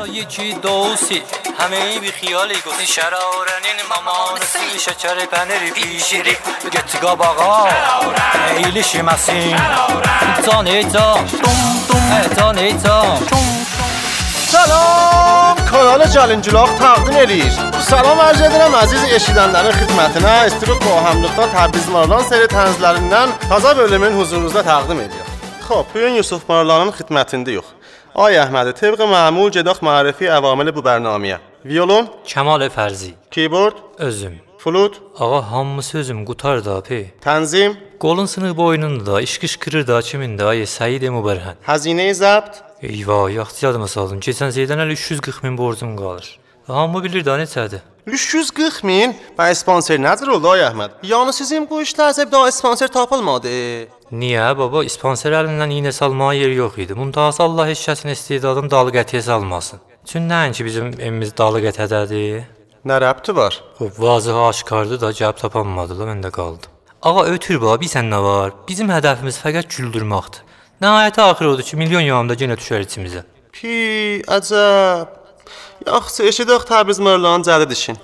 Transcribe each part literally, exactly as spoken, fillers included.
حالا یکی دوسی همه بی خیالی گفتی شرارنین مامانسی شکر پنری پیشیری گتگا باقا ایلیشی مسین تانیتا تانیتا. سلام، کانال جالنجلاق تقدیم edir. Salam arz edirəm əziz eşidənlərin xidmətinə. İstirik o hamlıqda Təbriz Marlan seri tənzlərindən taza bölümün huzurunuzda təqdim edir. Xoş, bu gün Yusuf Marlanın xidmətindəyik. Ay Əhmədi, təbq məmul gedək ma'rifi əvamili bu bərnaməyə. Violon Kəmal Fərzi. Keyboard Özüm. Flüt Ağa hamısı özüm qutar da pe. Tənzim Qolun sınıq boynunda da işqışqırır da kimində ay Səid Mübərhən. Xəzinə-i zəbt Eyvah, yaxşı yadıma saldım. Keçən Zeydən əli üç yüz qırx min borcum qalır. Hamı bilir da neçədir? üç yüz qırx min? Bə sponsor nədir oldu ay Əhməd? Yəni sizin bu işlərdə daha sponsor tapılmadı. Niyə baba? Sponsor əlindən iynə salmağa yer yox idi. Muntahası Allah heç kəsin istedadını dalı qətiyə salmasın. Çünki nəinki bizim evimiz dalı qətədədir. Nə rəbti var? Vazı aşikardı da cavab tapanmadı da, mən də qaldım. Ağa ötür baba, bilsən nə var? Bizim hədəfimiz fəqət güldürməkdir. Nəhayəti axır odur ki, milyon yanımda yenə düşər içimizə. Pi, əcəb. Yaxşı, eşidək Təbriz Marlanın cədid işin.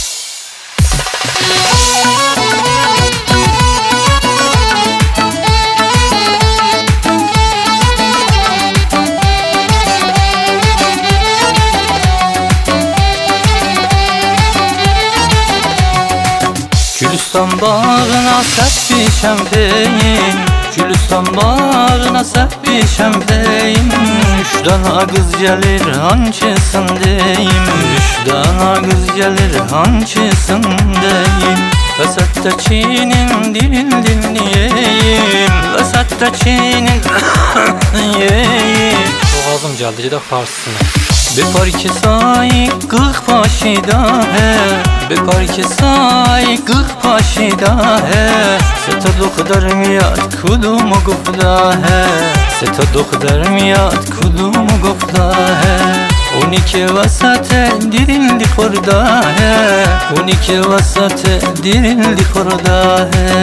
Gülüstan bağına səpmişəm peyin, Gülüstan bağına səpmişəm peyin. Üç dana qız gəlir hancısın deyim, Üç dana qız gəlir hancısın deyim. Vəsətdəkinin dilin dinləyeyim, Vəsətdəkinin yeyim. Boğazım gəldi, gedək farsısına. Bepar ki say qırx başida है, Bepar ki say qırx başida है. Seta دختر میاد کدوم گفته है, Seta دختر میاد کدوم گفته है. اونی که وسط دیرلی خورده है, اونی که وسط دیرلی خورده है.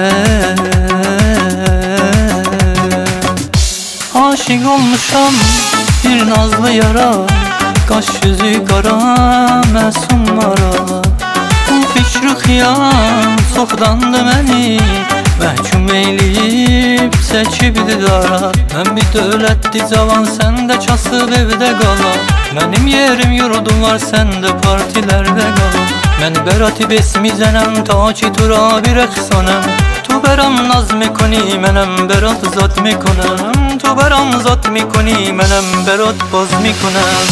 Aşık olmuşam bir nazlı yara, Qaş yüzü qara, məsumlara. Bu fikri xiyam çoxdandı məni, Məhkum eyləyib çəkibdi dara. Mən bir dövlətli cavan, sən də kasıb evdə qalan. Mənim yerim yurdum var, sən də partilərdə qalan. Mən bəratı besmizənəm, ta ki tura bir əxsanəm. Tu bəram naz میکنی mənəm bərat zat میکنم, Tu bəram zat میکنی mənəm bərat baz میکنم.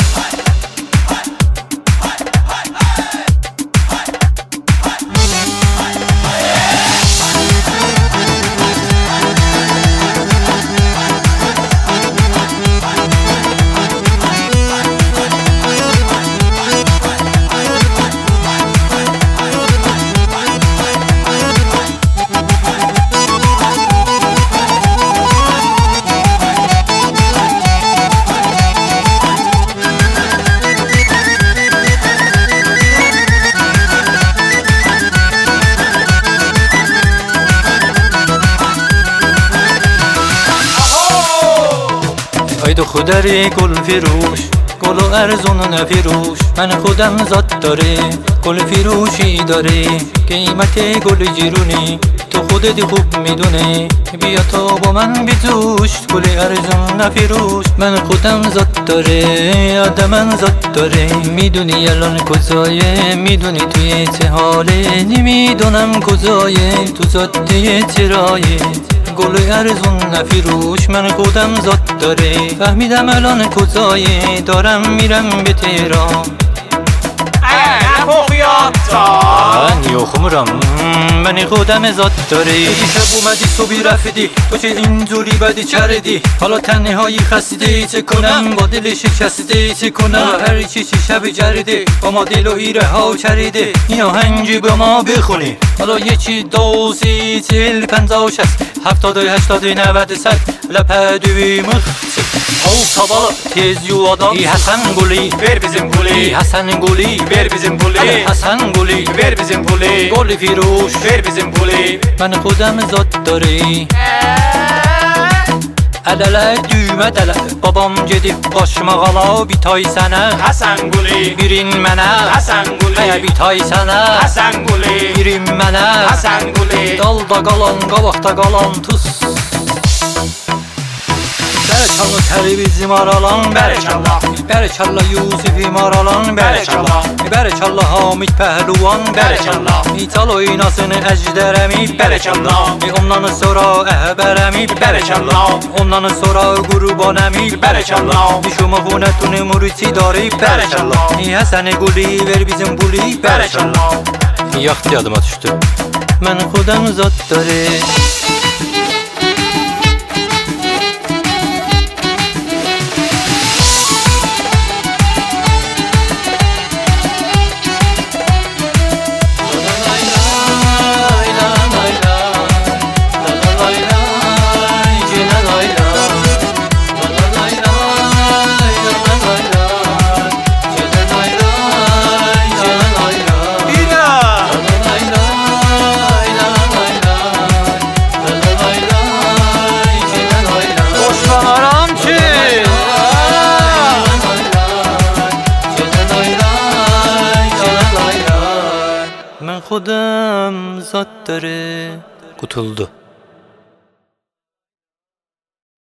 خودری گل فروش گل و ارزون نفروش من خودم ذات داره گل فروشی داره قیمت گل جیرونی تو خودت خوب میدونی بیا تو با من بیتوش گل ارزون نفروش من خودم ذات داره آدم من ذات داره میدونی الان کجایه میدونی توی چه حاله نمیدونم کجایه تو ذاته چرایه گل ارزون نفروش من خودم ذات داره فهمیدم الان کجایه دارم میرم به تهران من یخمرم من خودم ذات داره شب اومدی صبحی رفتی تو چه اینجوری بدی چردی حالا تنهایی خسیده چه کنم با دل شکسته چه کنم هر چی چی شب جریده با ما دل و ایره ها چریده این آهنگی با ما بخونی حالا یکی دو سی چل پنجاه و شست هفتاد و هشتاد و نود صد لپدوی مخصی او tabalı tez yuvadan İyi Hasan Guli ver bizim guli İyi Hasan Guli ver bizim guli Hasan Guli ver bizim guli Guli firuş ver bizim guli Ben خودم ذات داری Ələlə düymə dələ. Babam gedib başıma qala, bir tay sənə Həsən Quli, birin mənə Həsən Quli, Həyə bir tay sənə Həsən Quli, birin mənə Həsən Quli. Dalda qalan, qabaqda qalan tuz. Bərəkallah Tərvizim aralan, Bərəkallah, Bərəkallah Yusifim aralan, Bərəkallah, Bərəkallah Hamid Pəhluvan, Bərəkallah, İtal oynasın əjdərəmi, Bərəkallah, ondan sonra əhbərəmi, Bərəkallah, ondan sonra qurbanəmi, Bərəkallah, Şuma xunətun muriti dari, Bərəkallah, Həsən Quli ver bizim puli, Bərəkallah. Yaxtı yadıma düşdü. Mən xudam zat dare. Mən xudam zat dare. Qutuldu.